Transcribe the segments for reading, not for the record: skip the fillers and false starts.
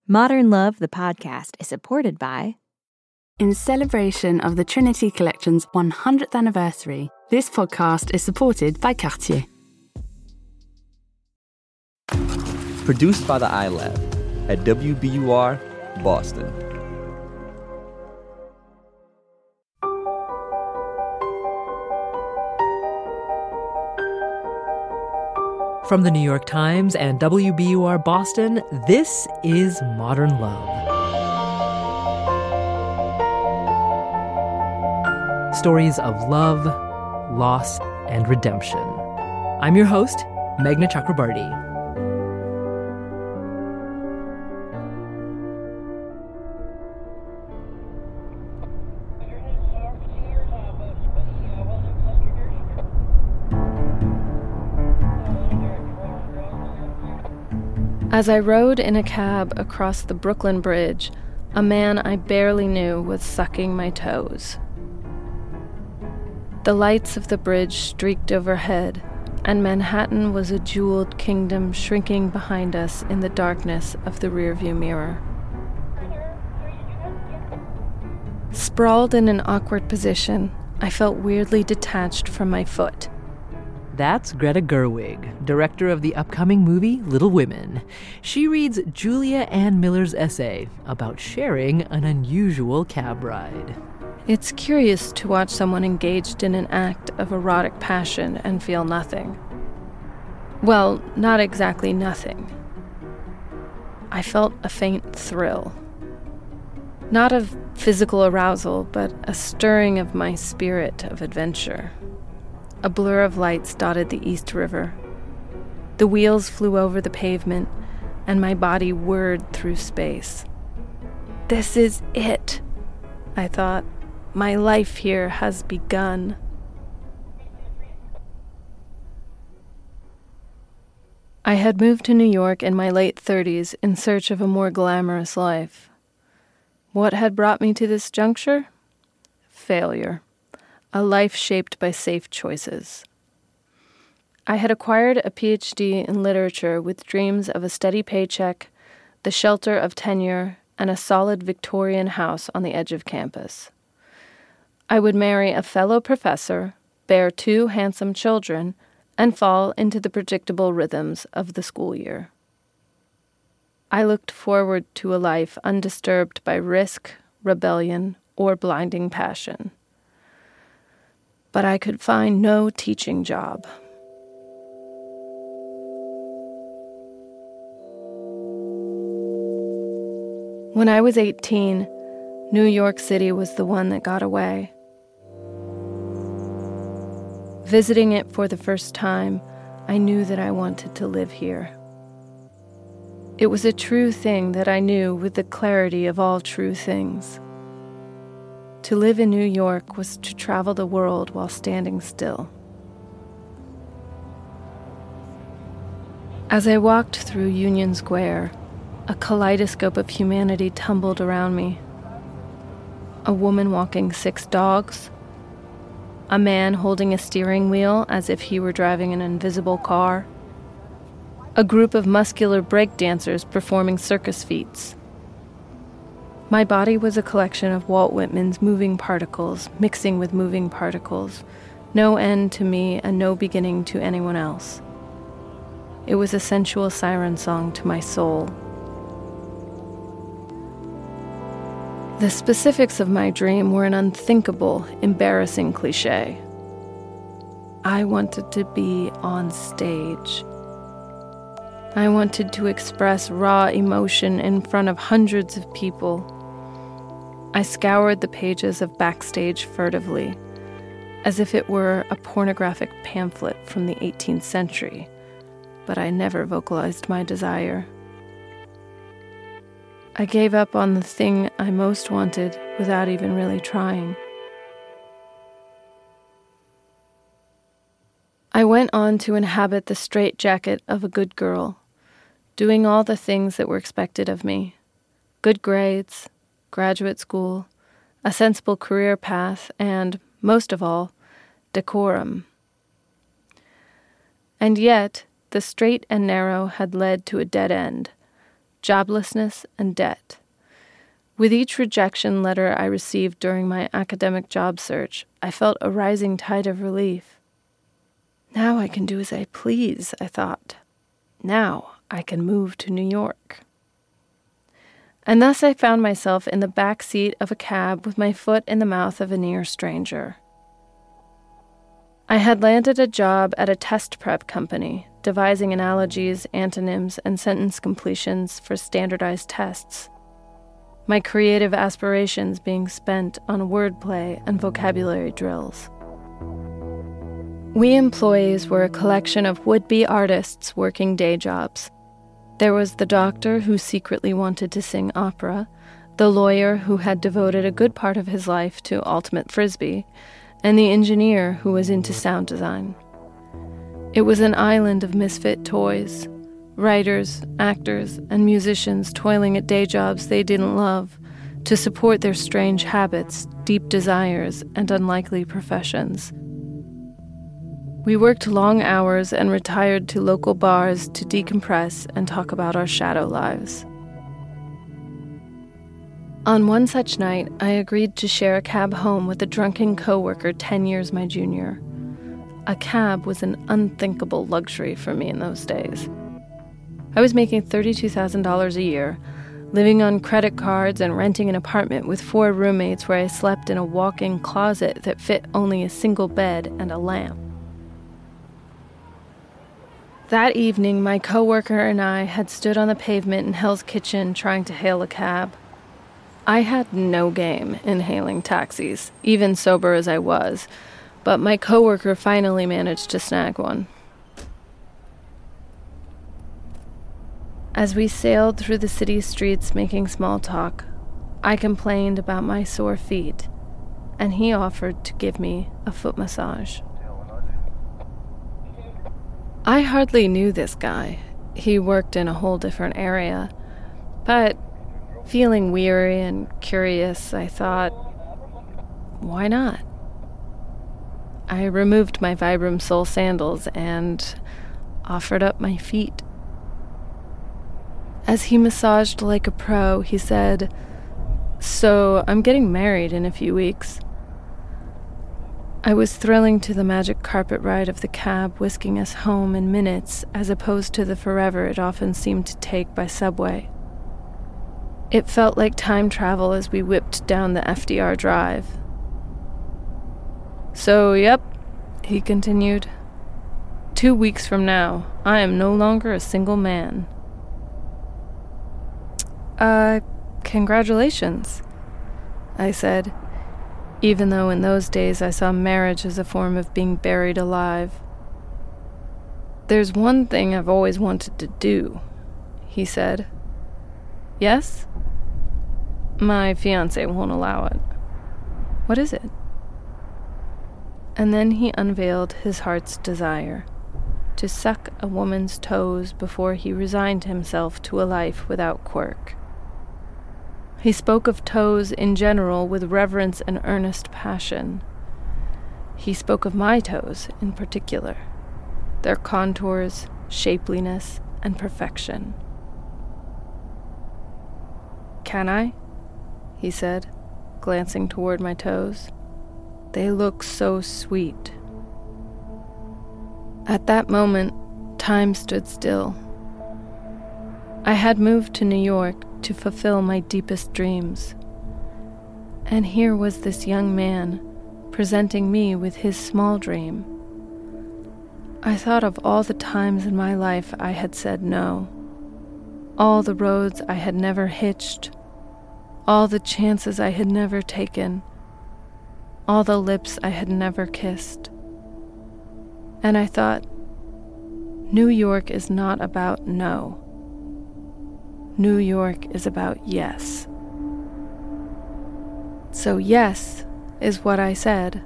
Modern Love, the podcast, is supported by... In celebration of the Trinity Collection's 100th anniversary, this podcast is supported by Cartier. Produced by the iLab at WBUR, Boston. From the New York Times and WBUR Boston, this is Modern Love. Stories of love, loss, and redemption. I'm your host, Meghna Chakrabarti. As I rode in a cab across the Brooklyn Bridge, a man I barely knew was sucking my toes. The lights of the bridge streaked overhead, and Manhattan was a jeweled kingdom shrinking behind us in the darkness of the rearview mirror. Sprawled in an awkward position, I felt weirdly detached from my foot. That's Greta Gerwig, director of the upcoming movie Little Women. She reads Julia Ann Miller's essay about sharing an unusual cab ride. It's curious to watch someone engaged in an act of erotic passion and feel nothing. Well, not exactly nothing. I felt a faint thrill. Not of physical arousal, but a stirring of my spirit of adventure. A blur of lights dotted the East River. The wheels flew over the pavement, and my body whirred through space. This is it, I thought. My life here has begun. I had moved to New York in my late 30s in search of a more glamorous life. What had brought me to this juncture? Failure. A life shaped by safe choices. I had acquired a PhD in literature with dreams of a steady paycheck, the shelter of tenure, and a solid Victorian house on the edge of campus. I would marry a fellow professor, bear 2 handsome children, and fall into the predictable rhythms of the school year. I looked forward to a life undisturbed by risk, rebellion, or blinding passion. But I could find no teaching job. When I was 18, New York City was the one that got away. Visiting it for the first time, I knew that I wanted to live here. It was a true thing that I knew with the clarity of all true things. To live in New York was to travel the world while standing still. As I walked through Union Square, a kaleidoscope of humanity tumbled around me. A woman walking 6 dogs. A man holding a steering wheel as if he were driving an invisible car. A group of muscular breakdancers performing circus feats. My body was a collection of Walt Whitman's moving particles, mixing with moving particles, no end to me and no beginning to anyone else. It was a sensual siren song to my soul. The specifics of my dream were an unthinkable, embarrassing cliché. I wanted to be on stage. I wanted to express raw emotion in front of hundreds of people. I scoured the pages of Backstage furtively, as if it were a pornographic pamphlet from the 18th century, but I never vocalized my desire. I gave up on the thing I most wanted without even really trying. I went on to inhabit the straitjacket of a good girl, doing all the things that were expected of me. Good grades, graduate school, a sensible career path, and, most of all, decorum. And yet, the straight and narrow had led to a dead end, joblessness, and debt. With each rejection letter I received during my academic job search, I felt a rising tide of relief. Now I can do as I please, I thought. Now I can move to New York. And thus I found myself in the back seat of a cab with my foot in the mouth of a near stranger. I had landed a job at a test prep company, devising analogies, antonyms, and sentence completions for standardized tests. My creative aspirations being spent on wordplay and vocabulary drills. We employees were a collection of would-be artists working day jobs. There was the doctor who secretly wanted to sing opera, the lawyer who had devoted a good part of his life to ultimate frisbee, and the engineer who was into sound design. It was an island of misfit toys, writers, actors, and musicians toiling at day jobs they didn't love to support their strange habits, deep desires, and unlikely professions. We worked long hours and retired to local bars to decompress and talk about our shadow lives. On one such night, I agreed to share a cab home with a drunken coworker 10 years my junior. A cab was an unthinkable luxury for me in those days. I was making $32,000 a year, living on credit cards and renting an apartment with 4 roommates where I slept in a walk-in closet that fit only a single bed and a lamp. That evening, my coworker and I had stood on the pavement in Hell's Kitchen trying to hail a cab. I had no game in hailing taxis, even sober as I was, but my coworker finally managed to snag one. As we sailed through the city streets making small talk, I complained about my sore feet, and he offered to give me a foot massage. I hardly knew this guy. He worked in a whole different area. But feeling weary and curious, I thought, why not? I removed my Vibram sole sandals and offered up my feet. As he massaged like a pro, he said, "So I'm getting married in a few weeks." I was thrilling to the magic carpet ride of the cab whisking us home in minutes as opposed to the forever it often seemed to take by subway. It felt like time travel as we whipped down the FDR Drive. "So, yep," he continued. 2 weeks from now, I am no longer a single man." Congratulations," I said, even though in those days I saw marriage as a form of being buried alive. "There's one thing I've always wanted to do," he said. "Yes?" "My fiancé won't allow it." "What is it?" And then he unveiled his heart's desire, to suck a woman's toes before he resigned himself to a life without quirk. He spoke of toes in general with reverence and earnest passion. He spoke of my toes in particular, their contours, shapeliness, and perfection. "Can I?" he said, glancing toward my toes. "They look so sweet." At that moment, time stood still. I had moved to New York to fulfill my deepest dreams. And here was this young man presenting me with his small dream. I thought of all the times in my life I had said no, all the roads I had never hitched, all the chances I had never taken, all the lips I had never kissed. And I thought, New York is not about no. New York is about yes. So yes is what I said.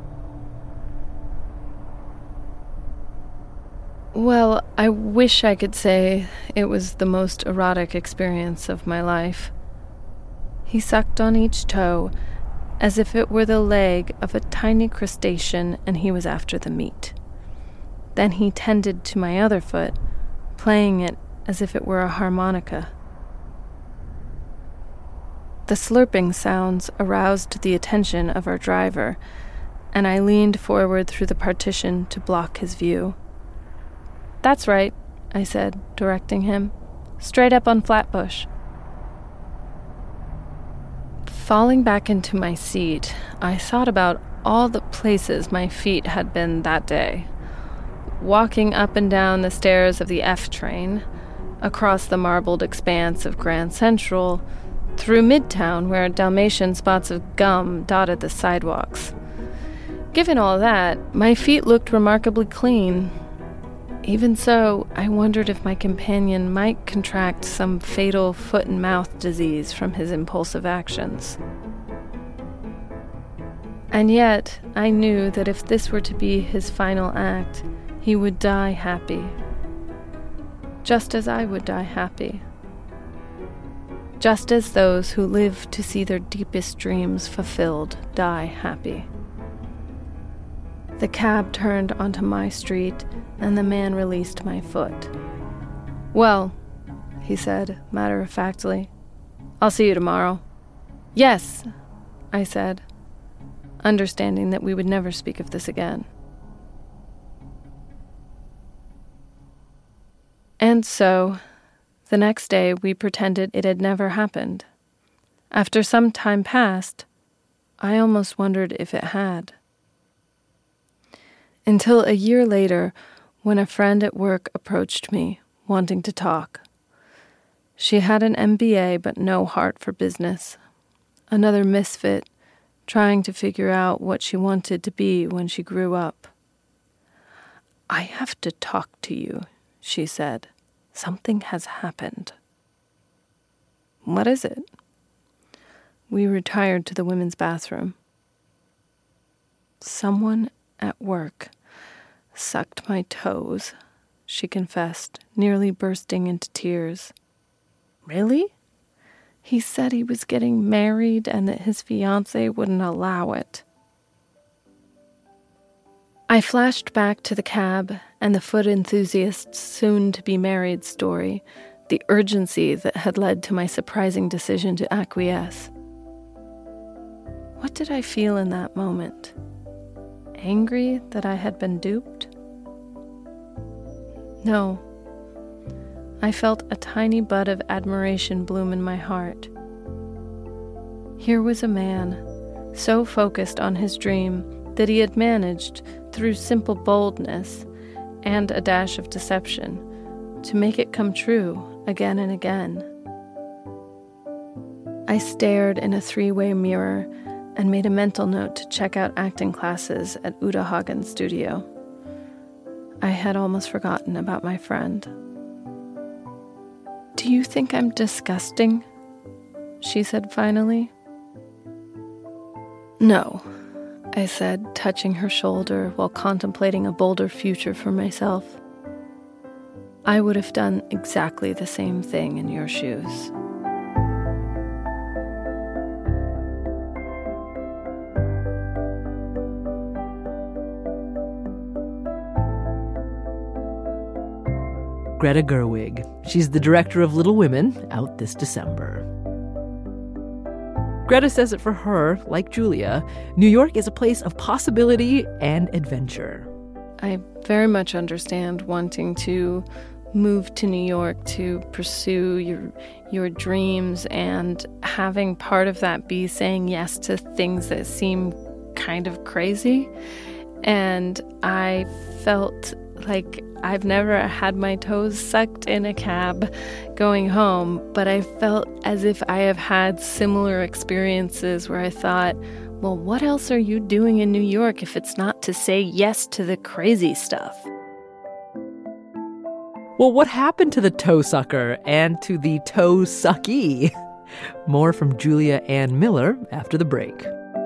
Well, I wish I could say it was the most erotic experience of my life. He sucked on each toe as if it were the leg of a tiny crustacean and he was after the meat. Then he tended to my other foot, playing it as if it were a harmonica. The slurping sounds aroused the attention of our driver, and I leaned forward through the partition to block his view. "That's right," I said, directing him. "Straight up on Flatbush." Falling back into my seat, I thought about all the places my feet had been that day. Walking up and down the stairs of the F train, across the marbled expanse of Grand Central, through Midtown where Dalmatian spots of gum dotted the sidewalks. Given all that, my feet looked remarkably clean. Even so, I wondered if my companion might contract some fatal foot and mouth disease from his impulsive actions. And yet, I knew that if this were to be his final act, he would die happy. Just as I would die happy. Just as those who live to see their deepest dreams fulfilled die happy. The cab turned onto my street, and the man released my foot. "Well," he said, matter-of-factly, "I'll see you tomorrow." "Yes," I said, understanding that we would never speak of this again. And so, the next day we pretended it had never happened. After some time passed, I almost wondered if it had. Until a year later, when a friend at work approached me, wanting to talk. She had an MBA but no heart for business. Another misfit, trying to figure out what she wanted to be when she grew up. "I have to talk to you," she said. "Something has happened." "What is it?" We retired to the women's bathroom. "Someone at work sucked my toes," she confessed, nearly bursting into tears. "Really?" "He said he was getting married and that his fiancée wouldn't allow it." I flashed back to the cab and the foot enthusiast's soon-to-be-married story, the urgency that had led to my surprising decision to acquiesce. What did I feel in that moment? Angry that I had been duped? No. I felt a tiny bud of admiration bloom in my heart. Here was a man, so focused on his dream that he had managed, through simple boldness and a dash of deception, to make it come true again and again. I stared in a three-way mirror and made a mental note to check out acting classes at Uta Hagen's studio. I had almost forgotten about my friend. "Do you think I'm disgusting?" she said finally. "No," I said, touching her shoulder while contemplating a bolder future for myself. "I would have done exactly the same thing in your shoes." Greta Gerwig. She's the director of Little Women, out this December. Greta says that for her, like Julia, New York is a place of possibility and adventure. I very much understand wanting to move to New York to pursue your dreams and having part of that be saying yes to things that seem kind of crazy. And I felt like I've never had my toes sucked in a cab going home, but I felt as if I have had similar experiences where I thought, well, what else are you doing in New York if it's not to say yes to the crazy stuff? Well, what happened to the toe sucker and to the toe sucky? More from Julia Ann Miller after the break.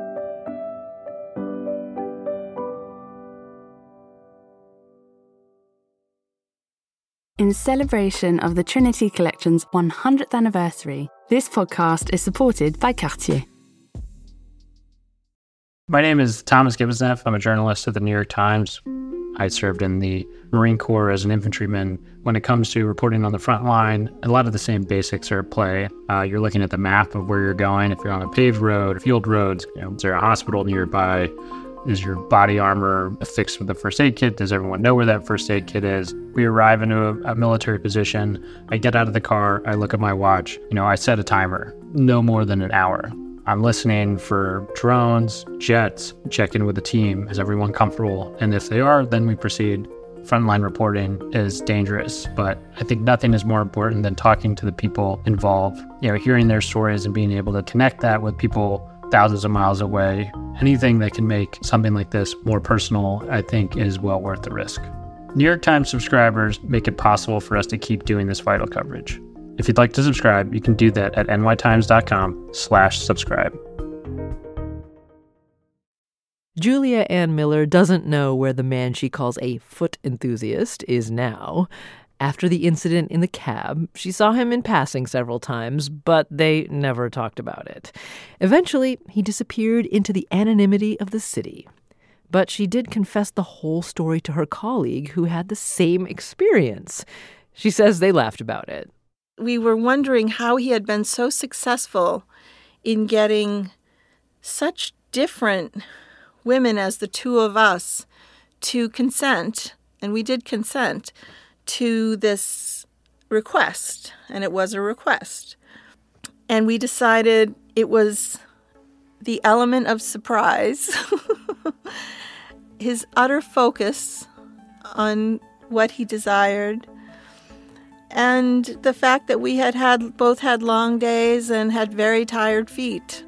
In celebration of the Trinity Collection's 100th anniversary, this podcast is supported by Cartier. My name is Thomas Gibbonsneff. I'm a journalist at the New York Times. I served in the Marine Corps as an infantryman. When it comes to reporting on the front line, a lot of the same basics are at play. You're looking at the map of where you're going. If you're on a paved road or field roads, is there a hospital nearby? Is your body armor affixed with a first aid kit? Does everyone know where that first aid kit is? We arrive into a military position. I get out of the car. I look at my watch. I set a timer, no more than an hour. I'm listening for drones, jets, check in with the team. Is everyone comfortable? And if they are, then we proceed. Frontline reporting is dangerous, but I think nothing is more important than talking to the people involved, hearing their stories and being able to connect that with people thousands of miles away. Anything that can make something like this more personal, I think, is well worth the risk. New York Times subscribers make it possible for us to keep doing this vital coverage. If you'd like to subscribe, you can do that at nytimes.com/subscribe. Julia Ann Miller doesn't know where the man she calls a foot enthusiast is now. After the incident in the cab, she saw him in passing several times, but they never talked about it. Eventually, he disappeared into the anonymity of the city. But she did confess the whole story to her colleague who had the same experience. She says they laughed about it. We were wondering how he had been so successful in getting such different women as the two of us to consent, and we did consent, to this request, and it was a request. And we decided it was the element of surprise, his utter focus on what he desired, and the fact that we both had long days and had very tired feet.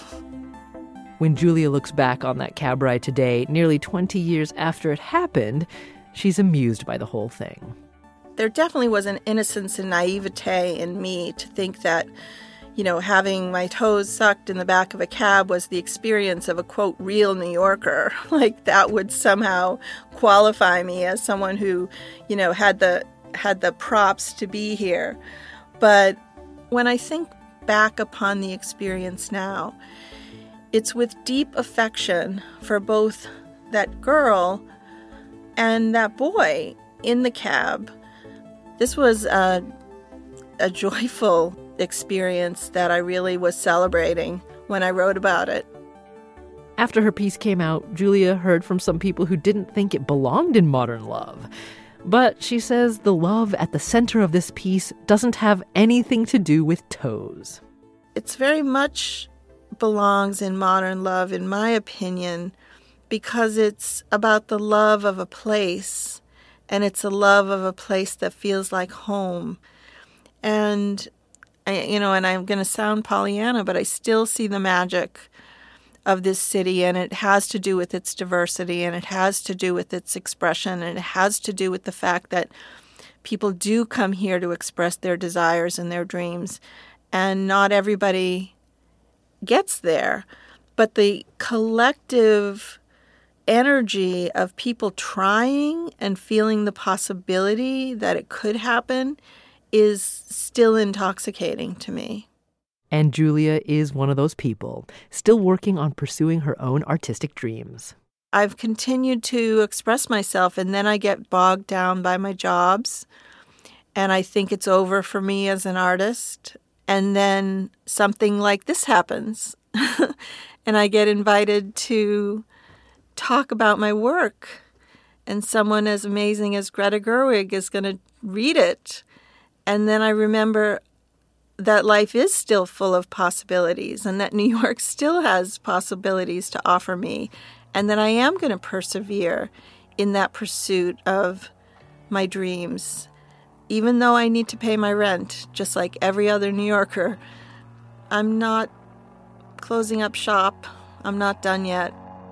When Julia looks back on that cab ride today, nearly 20 years after it happened, she's amused by the whole thing. There definitely was an innocence and naivete in me to think that, having my toes sucked in the back of a cab was the experience of a, quote, real New Yorker. Like that would somehow qualify me as someone who, had the props to be here. But when I think back upon the experience now, it's with deep affection for both that girl and that boy in the cab. This was a joyful experience that I really was celebrating when I wrote about it. After her piece came out, Julia heard from some people who didn't think it belonged in modern love. But she says the love at the center of this piece doesn't have anything to do with toes. It's very much belongs in modern love, in my opinion, because it's about the love of a place, and it's a love of a place that feels like home. And, and I'm going to sound Pollyanna, but I still see the magic of this city, and it has to do with its diversity, and it has to do with its expression, and it has to do with the fact that people do come here to express their desires and their dreams, and not everybody gets there. But the collective energy of people trying and feeling the possibility that it could happen is still intoxicating to me. And Julia is one of those people, still working on pursuing her own artistic dreams. I've continued to express myself, and then I get bogged down by my jobs, and I think it's over for me as an artist. And then something like this happens, and I get invited to talk about my work, and someone as amazing as Greta Gerwig is going to read it. And then I remember that life is still full of possibilities, and that New York still has possibilities to offer me, and that I am going to persevere in that pursuit of my dreams. Even though I need to pay my rent, just like every other New Yorker, I'm not closing up shop. I'm not done yet.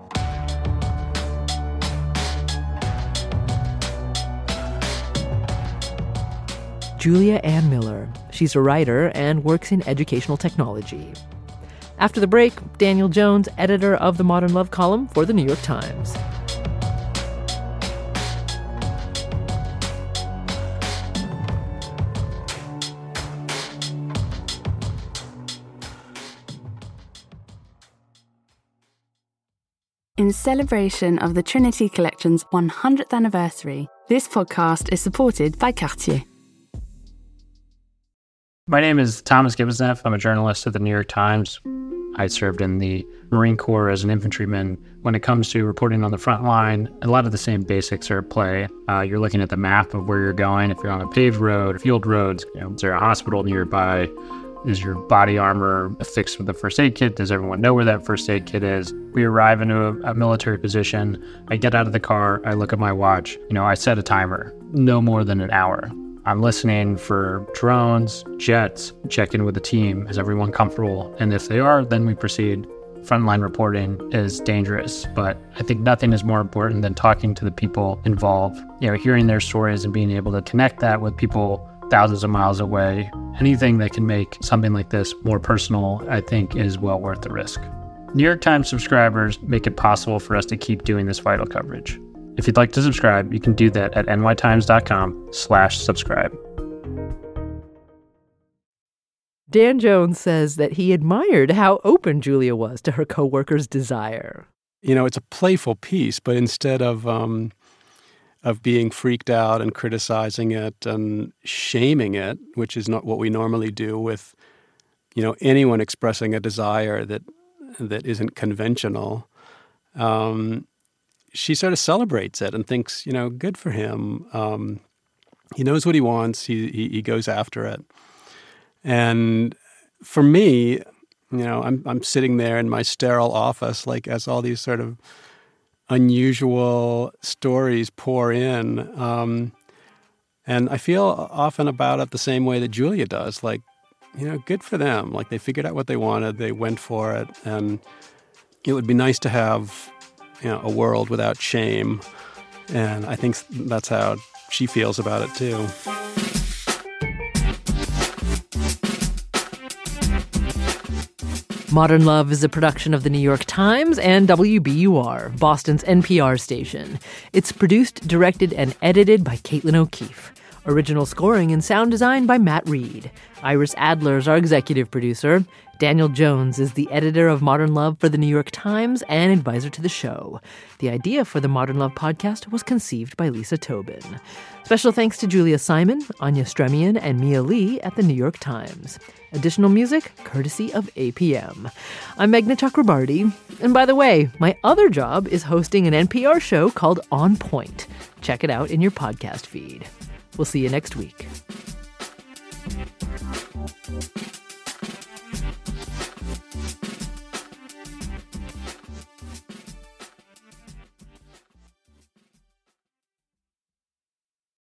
Julia Ann Miller. She's a writer and works in educational technology. After the break, Daniel Jones, editor of the Modern Love column for the New York Times. In celebration of the Trinity Collection's 100th anniversary, this podcast is supported by Cartier. My name is Thomas Gibbonsneff. I'm a journalist at the New York Times. I served in the Marine Corps as an infantryman. When it comes to reporting on the front line, a lot of the same basics are at play. You're looking at the map of where you're going. If you're on a paved road, field roads, is there a hospital nearby? Is your body armor affixed with a first aid kit? Does everyone know where that first aid kit is? We arrive into a military position. I get out of the car. I look at my watch. I set a timer, no more than an hour. I'm listening for drones, jets, check in with the team. Is everyone comfortable? And if they are, then we proceed. Frontline reporting is dangerous, but I think nothing is more important than talking to the people involved, hearing their stories and being able to connect that with people thousands of miles away. Anything that can make something like this more personal, I think, is well worth the risk. New York Times subscribers make it possible for us to keep doing this vital coverage. If you'd like to subscribe, you can do that at nytimes.com/subscribe. Dan Jones says that he admired how open Julia was to her coworkers' desire. It's a playful piece, but instead of being freaked out and criticizing it and shaming it, which is not what we normally do with, anyone expressing a desire that isn't conventional, she sort of celebrates it and thinks, good for him. He knows what he wants. He goes after it. And for me, I'm sitting there in my sterile office, as all these sort of unusual stories pour in. And I feel often about it the same way that Julia does. Good for them. They figured out what they wanted. They went for it. And it would be nice to have, a world without shame. And I think that's how she feels about it, too. Modern Love is a production of the New York Times and WBUR, Boston's NPR station. It's produced, directed, and edited by Caitlin O'Keefe. Original scoring and sound design by Matt Reed. Iris Adler is our executive producer. Daniel Jones is the editor of Modern Love for the New York Times and advisor to the show. The idea for the Modern Love podcast was conceived by Lisa Tobin. Special thanks to Julia Simon, Anya Stremian, and Mia Lee at the New York Times. Additional music courtesy of APM. I'm Meghna Chakrabarti. And by the way, my other job is hosting an NPR show called On Point. Check it out in your podcast feed. We'll see you next week.